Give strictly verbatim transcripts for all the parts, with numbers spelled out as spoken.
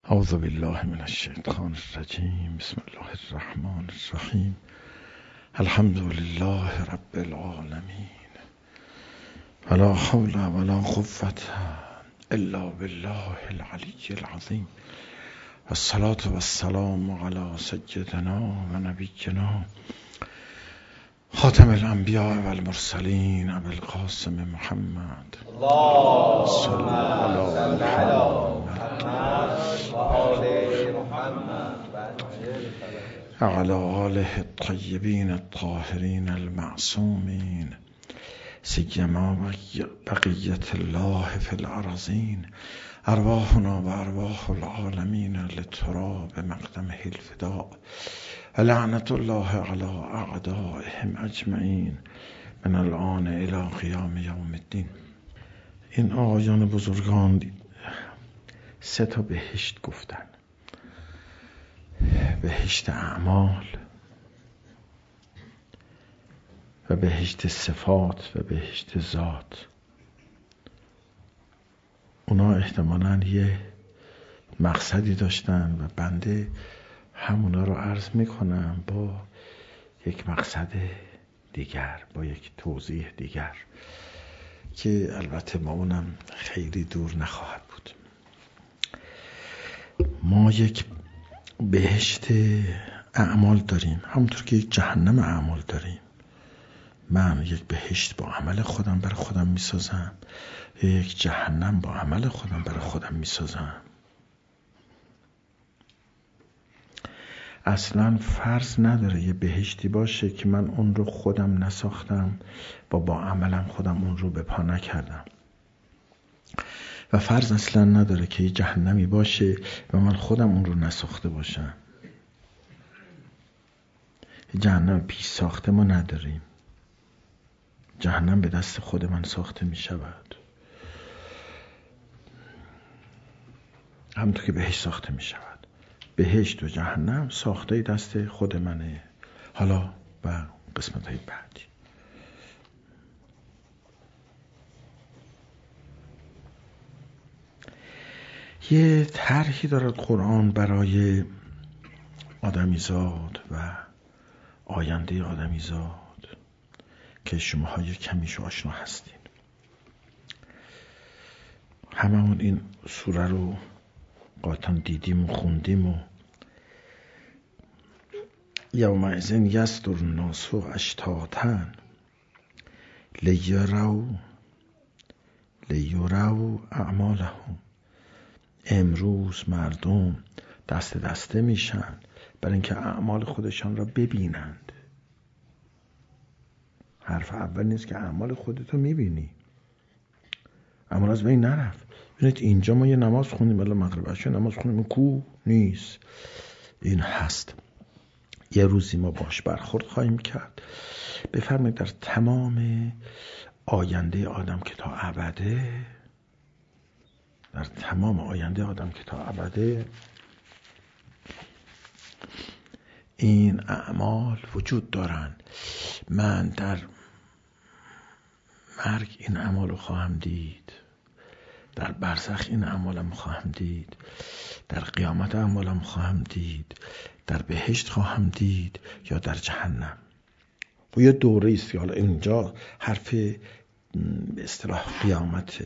اعوذ بالله من الشیطان الرجیم. بسم الله الرحمن الرحیم. الحمد لله رب العالمین. ولا حول ولا قوة الا بالله العلی العظیم. والصلاة والسلام علی سیدنا و نبینا خاتم الانبیاء والمرسلین ابی القاسم محمد. اللهم صل صل علی محمد و آل محمد و علی آله الطیبین الطاهرین المعصومین سیما بقیت الله فی الارضین. ارواحنا و ارواح العالمین لتراب مقدمه الفداء و لعنت الله علی اعدائهم اجمعین من الان الی قیام یوم الدین. این آقایان بزرگان سه تا بهشت گفتن: بهشت اعمال و بهشت صفات و بهشت ذات. اونا احتمالاً یه مقصدی داشتن و بنده همونا رو عرض میکنم با یک مقصد دیگر، با یک توضیح دیگر که البته ما اونم خیلی دور نخواهد بود. ما یک بهشت اعمال داریم، همونطور که یک جهنم اعمال داریم. من یک بهشت با عمل خودم برای خودم میسازم، یک جهنم با عمل خودم برای خودم میسازم. اصلا فرض نداره یه بهشتی باشه که من اون رو خودم نساختم و با عملم خودم اون رو به پا نکردم، و فرض اصلا نداره که یه جهنمی باشه و من خودم اون رو نساخته باشم. جهنم پیش ساخته ما نداریم. جهنم به دست خود من ساخته می شود، همونطور که بهشت ساخته می شود. بهشت و جهنم ساخته دست خود منه. حالا و قسمت های بعدی. یه طرحی دارد قرآن برای آدمیزاد و آینده آدمیزاد که شماها یک کمیش آشنا هستین. هممون این سوره رو قاطعاً دیدیم و خوندیم. و یومئذ یصدر الناس اشتاتا لیروا لیروا اعمالهم. امروز مردم دست دسته میشن برای اینکه اعمال خودشان را ببینند. حرف اول نیست که اعمال خودتو میبینی، اعمال از بین نرفت. ببینید اینجا ما یه نماز خوندیم، الان مغرب عشا نماز خوندیم، کو نیست. این هست. یه روزی ما باش برخورد خواهیم کرد. بفرمایید در تمام آینده آدم که تا ابده، در تمام آینده آدم که تا ابده این اعمال وجود دارن. من در مرگ این اعمال رو خواهم دید، در برزخ این اعمالم خواهم دید، در قیامت اعمالم خواهم دید، در بهشت خواهم دید یا در جهنم. و یه دوره است که حالا اینجا حرف به اصطلاح قیامت،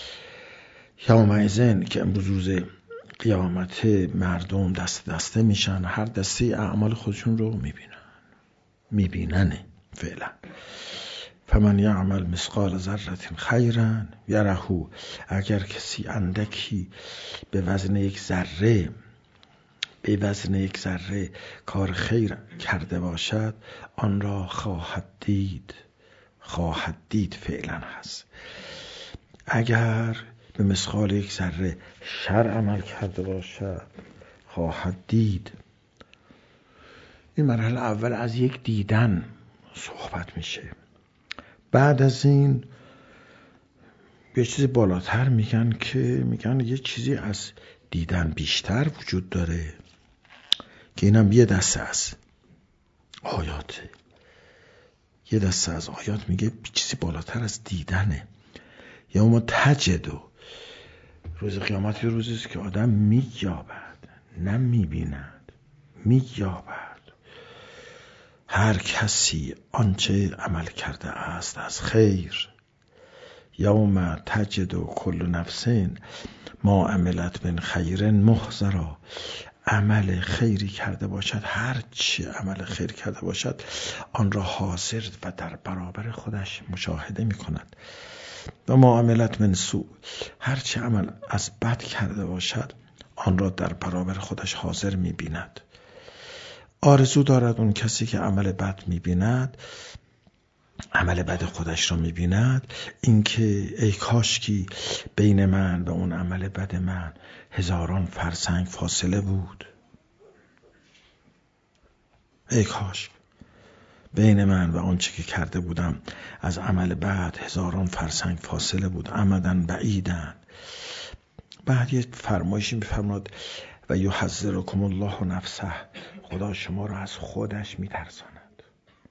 یومئذ که امروز روز قیامت، مردم دست دسته میشن، هر دسته اعمال خودشون رو میبینن میبیننه فعلا. فمن یعمل مثقال ذره خیرا یره. اگر کسی اندکی به وزن یک ذره به وزن یک ذره کار خیر کرده باشد آن را خواهد دید. خواهد دید فعلا هست. اگر به مثقال یک ذره شر عمل کرده باشد خواهد دید. این مرحله اول از یک دیدن صحبت میشه. بعد از این یه چیزی بالاتر میگن که میگن یه چیزی از دیدن بیشتر وجود داره که اینم یه دسته از آیاته. یه دسته از آیات میگه چیزی بالاتر از دیدنه. یا ما تجدو، روز قیامت یه روزیست که آدم مییابد نه می‌بیند، می‌یابد. هر کسی آنچه عمل کرده است از خیر، یوم تجد کل نفس ما عملت من خیر محضرا. عمل خیری کرده باشد، هر چی عمل خیر کرده باشد آن را حاضر و در برابر خودش مشاهده می کند. و ما عملت من سوء، هر چی عمل از بد کرده باشد آن را در برابر خودش حاضر می بیند. آرزو دارد اون کسی که عمل بد می بیند، عمل بد خودش را می بیند، اینکه ای کاشکی بین من و اون عمل بد من هزاران فرسنگ فاصله بود. ای کاش بین من و آنچه که کرده بودم از عمل بد هزاران فرسنگ فاصله بود. امدن بعیدن. بعد یه فرمایشی میفرماد و یحذرکم الله نفسه، خدا شما را از خودش میترساند.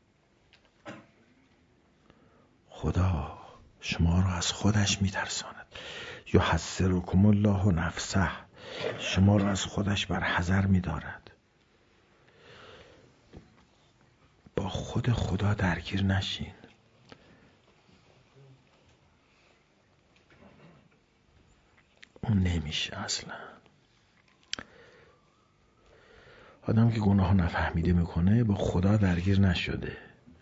خدا شما را از خودش میترساند. یحذرکم الله نفسه، شما را از خودش بر حذر میدارد. با خود خدا درگیر نشین. اون نمیشه اصلا. آدم که گناه نفهمیده میکنه با خدا درگیر نشده.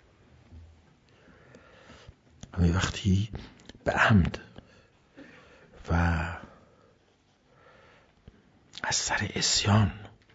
اما وقتی به عمد و از سر عصیان،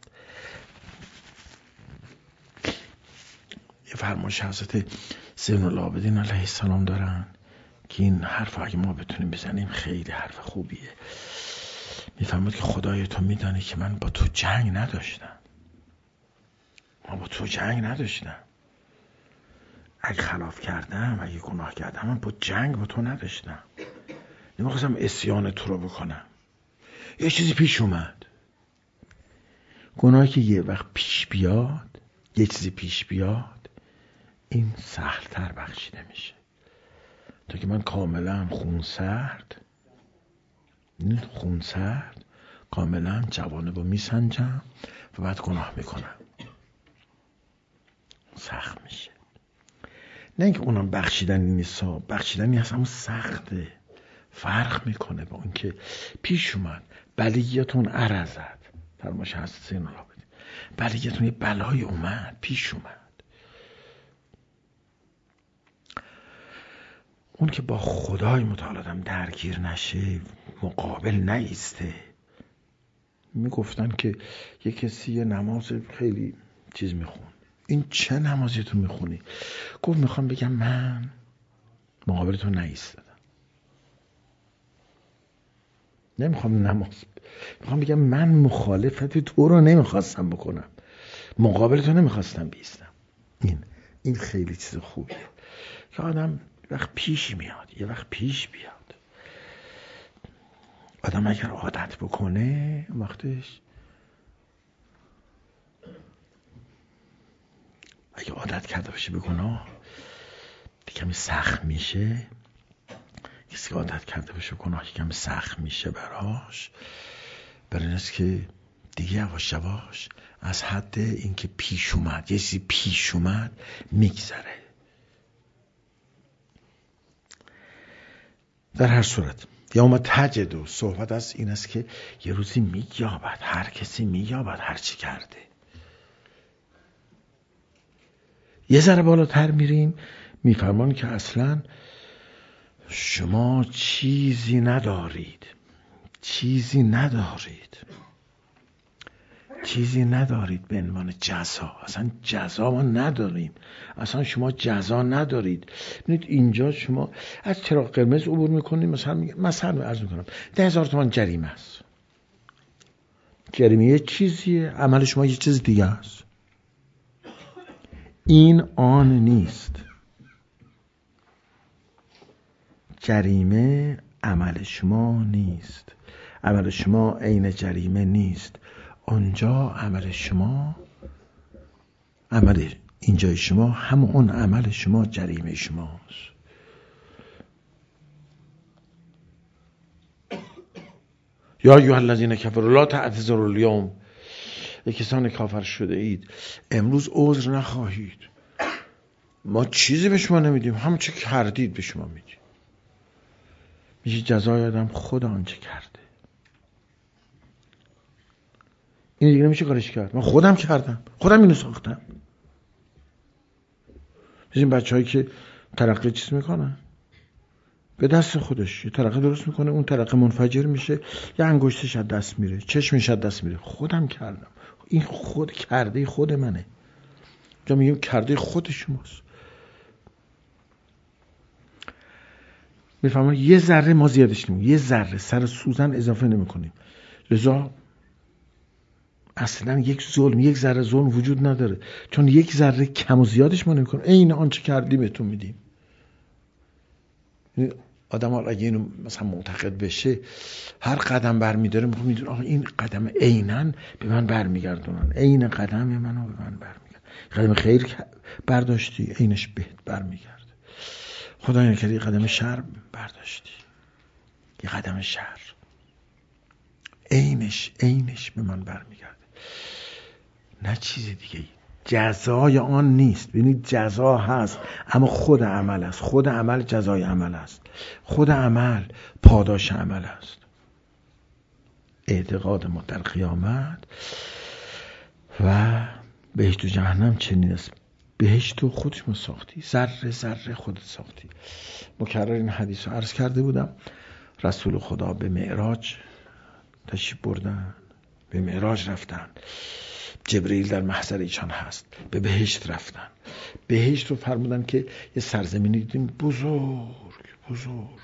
یه فرمایش حضرت زین العابدین علیه السلام دارن که این حرف اگه ما بتونیم بزنیم خیلی حرف خوبیه. میفرماد که خدای تو میدانی که من با تو جنگ نداشتم. من با تو جنگ نداشتم. اگه خلاف کردم، اگه گناه کردم، من با جنگ با تو نداشتم. نمیخواستم عصیان تو رو بکنم. یه چیزی پیش اومد. گناهی که یه وقت پیش بیاد، یه چیزی پیش بیاد، این سهل‌تر بخشیده میشه. تا که من کاملا خونسرد خونسرد کاملا جوانبو میسنجم و بعد گناه میکنم. سخت میشه. نه اینکه اونم بخشیدنی نیست، بخشیدنی هست اما سخته. فرق میکنه با اون که پیش اومد بلیتون عرضت، فرمایش هست زین العابدین، بلیتون یه بلای اومد، پیش اومد. اون که با خدای متعال آدم درگیر نشه، مقابل نیسته. میگفتن که یه کسی یه نماز خیلی چیز میخون. این چه نمازی تو میخونی؟ گفت میخوام بگم من مقابل تو نیستدم. نمیخوام نماز، میخوام بگم من مخالفت تو رو نمیخواستم بکنم، مقابل تو نمیخواستم بیستم. این این خیلی چیز خوبیه که آدم وقت پیش میاد، یه وقت پیش بیاد. آدم اگر عادت بکنه وقتش، اگه عادت کرده باشه به گناه کمی سخت میشه. کسی که عادت کرده باشه به گناه کمی سخت میشه براش، برای این است که دیگه یواش یواش از حد اینکه پیش اومد، یه چیزی پیش اومد میگذره. در هر صورت یوم تجد، صحبت از این است که یه روزی مییابد، هر کسی مییابد هر چی کرده. یه ذره بالاتر میریم، میفرمان که اصلا شما چیزی ندارید، چیزی ندارید چیزی ندارید به عنوان جزا. اصلا جزا ما نداریم، اصلا شما جزا ندارید. ببینید اینجا شما از چراغ قرمز عبور میکنید، مثلا مثلا عرض میکنم ده هزار تومان جریمه است. جریمه یه چیزیه، عمل شما یه چیز دیگه است. این آن نیست. جریمه عمل شما نیست، عمل شما عین جریمه نیست. آنجا عمل شما، عمل اینجای شما همون عمل شما جریمه شماست. یا ایها الذین کفروا لا تعتذروا الیوم، یک کسان کافر شده اید امروز عذر نخواهید، ما چیزی به شما نمیدیم، همون چه کردید به شما میدیم. میشه جزای آدم خود آنچه کرده. این دیگه نمیشه کارش کرد. من خودم کردم، خودم اینو ساختم. این بچه هایی که ترقه چیز میکنن به دست خودش یه ترقه درست میکنه، اون ترقه منفجر میشه، یه انگشتش از دست میره، چشمش از دست میره. خودم کردم. این خود کرده خود منه. جا میگیم کرده خود شماست. میفهمم یه ذره ما زیادش نمیم، یه ذره سر سوزن اضافه نمی کنیم. لذا اصلا یک ظلم، یک ذره ظلم وجود نداره، چون یک ذره کم و زیادش ما نمی کنیم. این آنچه کردیم بهتون میدیم. آدم ها اگه اینو مثلا معتقد بشه، هر قدم برمیداره میدونه آقا این قدم عیناً به من برمیگردونن، عین قدم منو به من برمیگردن. قدم خیر برداشتی عینش بهت برمیگرده. خدا نکرده یه قدم شر برداشتی، یه قدم شر عینش عینش به من برمیگرده، نه چیز دیگه ای. جزای آن نیست. ببینید جزا هست اما خود عمل است. خود عمل جزای عمل است. خود عمل پاداش عمل است. اعتقاد ما در قیامت و بهشت و جهنم چنین است. بهشت تو خودش ما ساختی، ذره ذره خودت ساختی. مکرر این حدیث رو عرض کرده بودم. رسول خدا به معراج تشریف بردن، به معراج رفتن، جبرئیل در محضر ایشان هست، به بهشت رفتن. بهشت رو فرمودن که یه سرزمینی دیدیم بزرگ بزرگ،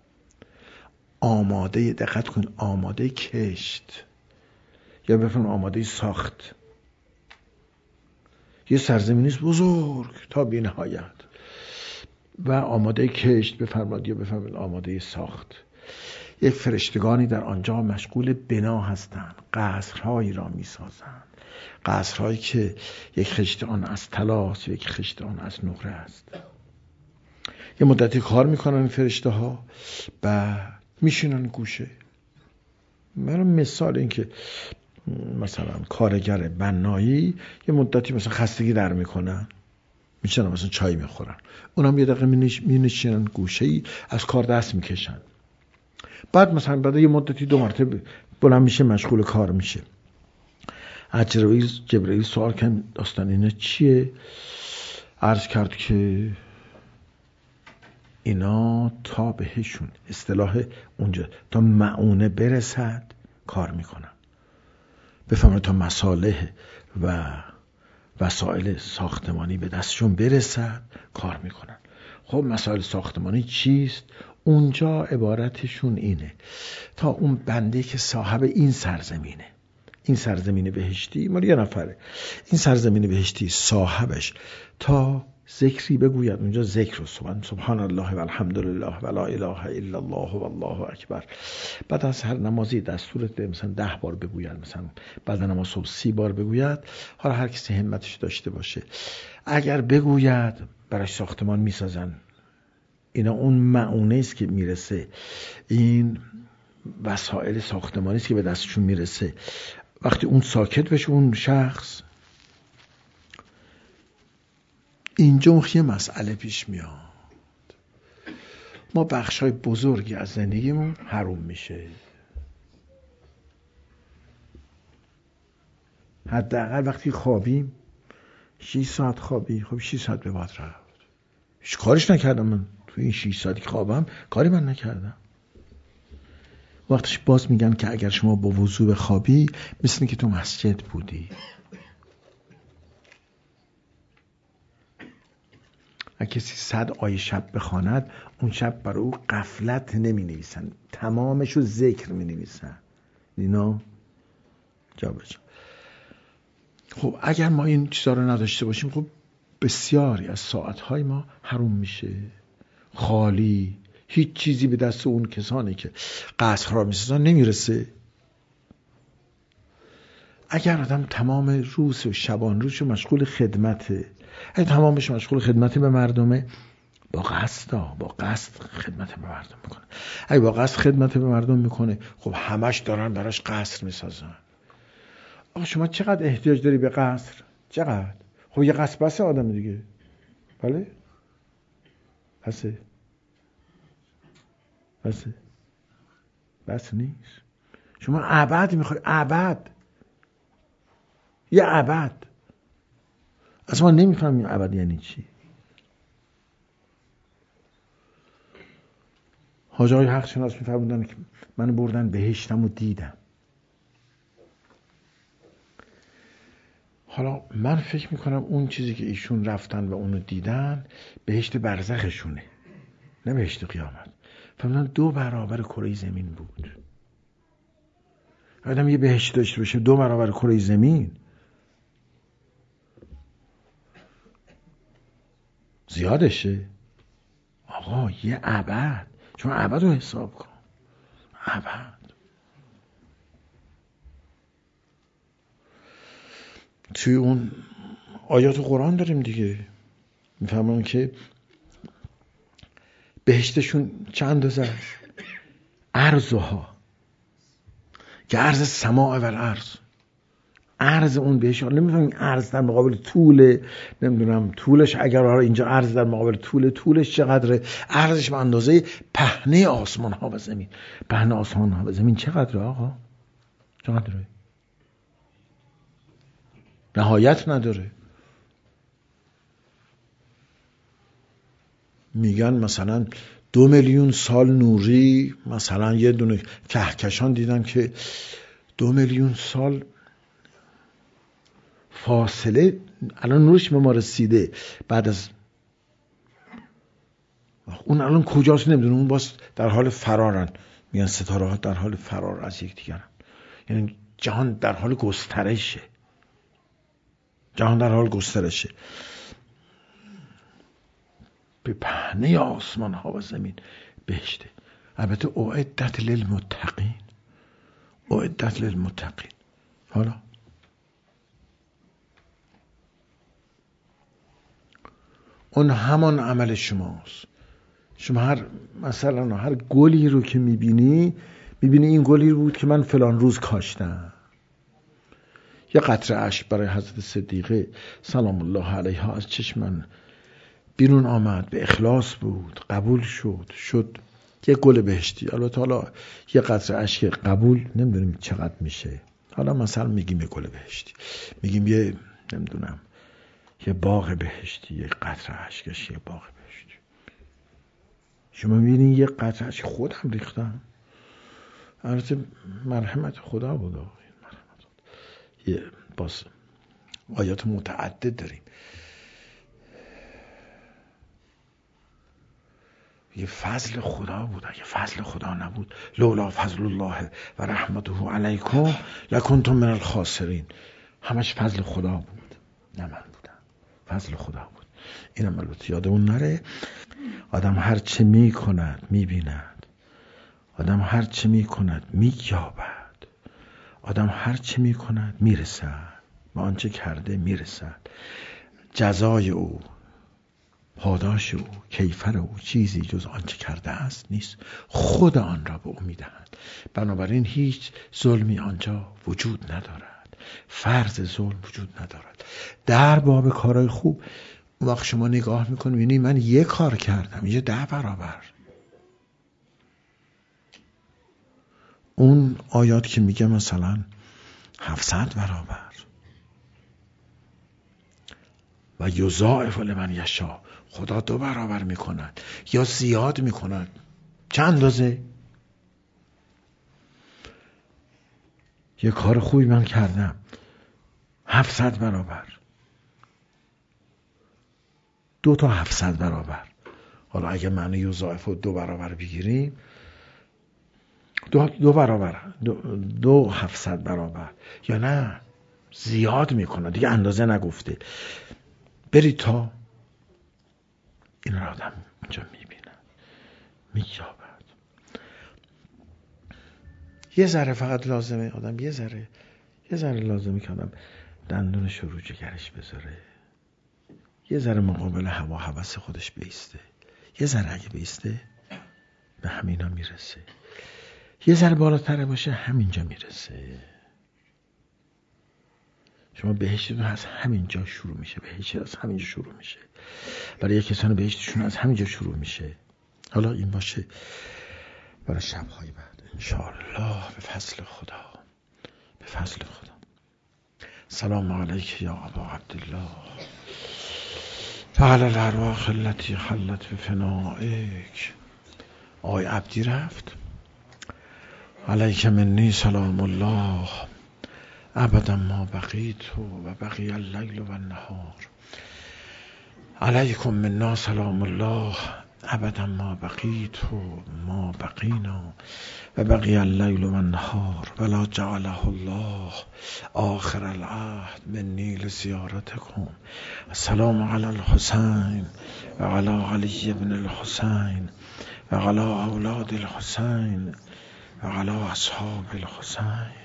آماده، دقت کن، آماده کشت، یا بفرم آماده ساخت. یه سرزمینی بزرگ تا بی نهایت و آماده کشت بفرماد، یا بفرماد آماده ساخت. یک فرشتگانی در آنجا مشغول بنا هستند، قصرهایی را می سازند، قصرهایی که یک خشت آن از طلاست، یک خشت آن از نقره است. یه مدتی کار میکنن این فرشته ها، بعد میشینن گوشه. من مثال این که مثلا کارگر بنایی یه مدتی مثلا خستگی در میکنن، میشنن مثلا چای میخورن، اونم یه دقیقه مینشینن گوشه‌ای از کار دست میکشن. بعد مثلا بعد یه مدتی دو مرتبه بلند میشه مشغول کار میشه. از جبرئیل جبرئیل سوال کرد داستان اینا چیه؟ عرض کرد که اینا تا بهشون اصطلاح اونجا تا معونه برسد کار میکنن. بفهمه تا مصالح و وسایل ساختمانی به دستشون برسد کار میکنن. خب مسائل ساختمانی چیست؟ اونجا عبارتشون اینه تا اون بنده که صاحب این سرزمینه، این سرزمین بهشتی مال یه نفره، این سرزمین بهشتی صاحبش تا ذکری بگوید، اونجا ذکر و سبحان سبحان الله و الحمدلله و لا اله الا الله و الله اکبر. بعد از هر نمازی دستورت مثلا ده بار بگوید، مثلا بعد نماز صبح سی بار بگوید. حالا هر کسی همتش داشته باشه، اگر بگوید براش ساختمان میسازن. اینا اون معونه است که میرسه، این وسایل ساختمانی است که به دستشون میرسه. وقتی اون ساکت بشه اون شخص، اینجا اون یه مسئله پیش میاد. ما بخشای بزرگی از زندگیمون حروم میشه. حداقل وقتی خوابیم شش ساعت خوابی، خب شش ساعت به بعد رفت. هیچ کارش نکردم من تو این شش ساعتی که خوابم، کاری من نکردم. وقتش باز میگن که اگر شما با وضو بخوابی مثل که تو مسجد بودی. اگه کسی صد آیه شب بخواند، اون شب برای او غفلت نمی نویسن، تمامشو ذکر می نویسن. اینا جا بجا. خب اگر ما این چیزا رو نداشته باشیم، خب بسیاری از ساعتهای ما حروم میشه، خالی، هیچ چیزی به دست اون کسانی که قصرها میسازن نمیرسه. اگر آدم تمام روز و شبان روزشو مشغول خدمته، اگه تمامش مشغول خدمت به مردمه، با قصد با قصد خدمت به مردم میکنه. اگه با قصد خدمت به مردم میکنه، خب همش دارن براش قصر میسازن. آقا شما چقدر احتیاج داری به قصر؟ چقدر؟ خب یه قصر بسه آدم دیگه. بله؟ بسه؟ بسه؟ بس نیست. شما ابد میخوای، ابد، یه ابد. اصلا ما نمیفهمیم ابد یعنی چی. حاجی های حق شناس میفرمودن که منو بردن بهشتم و دیدم. حالا من فکر میکنم اون چیزی که ایشون رفتن و اونو دیدن بهشت برزخشونه، نه بهشت قیامت. فرمودن دو برابر کره زمین بود. آدم یه بهشت داشته باشه دو برابر کره زمین، زیادشه آقا. یه ابد، شما ابد رو حساب کن. ابد. توی اون آیات قرآن داریم دیگه، میفهمون که بهشتشون چند اندازه است؟ عرضها که عرض سماع و الارض. عرض اون بهشت، نمیفهمیم عرض در مقابل طول، نمیدونم طولش اگر آره اینجا عرض در مقابل طول، طولش چقدره؟ عرضش به اندازه پهنه آسمان ها و زمین. پهنه آسمان ها و زمین چقدره آقا؟ چقدره؟ نهایت نداره. میگن مثلا دو میلیون سال نوری، مثلا یه دونه کهکشان دیدن که دو میلیون سال فاصله الان نورش به ما رسیده. بعد از اون الان کجاست نمیدونه، اون باز در حال فرارن. میگن ستاره ها در حال فرار از یکدیگرن، یعنی جهان در حال گسترشه. جهان در حال گسترشه به پهنه آسمان ها و زمین. بهشته. البته اعدت للمتقین، اعدت للمتقین. حالا اون همان عمل شماست. شما هر مثلا هر گلی رو که میبینی، میبینی این گلی بود که من فلان روز کاشتم. یه قطره اشک برای حضرت صدیقه سلام الله علیها از چشمن بیرون آمد، به اخلاص بود، قبول شد، شد یه گل بهشتی. البته حالا یه قطره اشک قبول نمیدونیم چقدر میشه. حالا مثلا میگیم یه گل بهشتی، میگیم یه نمیدونم یه باغ بهشتی، یه قطره اشکش یه باغ بهشتی. شما میبینین یه قطره اشک خودم ریختم، البته مرحمت خدا بود. مرحمت یه باز آیات متعدد داریم. یه فضل خدا بود. اگه فضل خدا نبود، لولا فضل الله و رحمته علیکم لکنتم من الخاسرین. همش فضل خدا بود، نه من بودم. فضل خدا بود. اینم البته یادمون نره. آدم هر چه می کند می بیند. آدم هر چه می کند می یابد. آدم هر چه می کند می رسد. و آنچه کرده می رسد. جزای او، پاداش او، کیفر او چیزی جز آنچه کرده است نیست. خود آن را به او میدهد. بنابراین هیچ ظلمی آنجا وجود ندارد. فرض ظلم وجود ندارد. در باب کارهای خوب وقت شما نگاه میکنید میبینید من یک کار کردم، اینجا ده برابر. اون آیات که میگه مثلا هفتصد برابر و یضاعف لمن یشاء، خدا دو برابر میکند یا زیاد میکند. چند اندازه؟ یه کار خوبی من کردم هفتصد برابر، دو تا هفتصد برابر. حالا اگه معنی یضاعف رو دو برابر بگیریم، دو, دو برابر دو, دو هفتصد برابر، یا نه زیاد میکنه دیگه، اندازه نگفته. برید تا این را آدم اینجا میبینه، مییابد. یه ذره فقط لازمه آدم یه ذره یه ذره لازمه که آدم دندونش رو جگرش بذاره، یه ذره مقابل هوا هوس خودش بیسته. یه ذره اگه بیسته به همینا میرسه. یه ذره بالاتره باشه همینجا میرسه. شما بهشتتون از همینجا شروع میشه، بهشت از همینجا شروع میشه. برای یک کسان بهشتشون از همینجا شروع میشه. حالا این باشه برای شب‌های بعد انشاءالله به فضل خدا، به فضل خدا. سلام علیک یا ابا عبدالله فعل الارواح التي حلت به فنائک. آقای عبدی رفت. علیک منی سلام الله ابدا ما بقیت و بقی اللیل و النهار. علیکم منا سلام الله ابدا ما بقیت و ما بقینا و بقی اللیل و النهار ولا جعله الله آخر العهد منی لزیارتکم. السلام علی الحسین و علی علی بن الحسین و علی اولاد الحسین و علی اصحاب الحسین.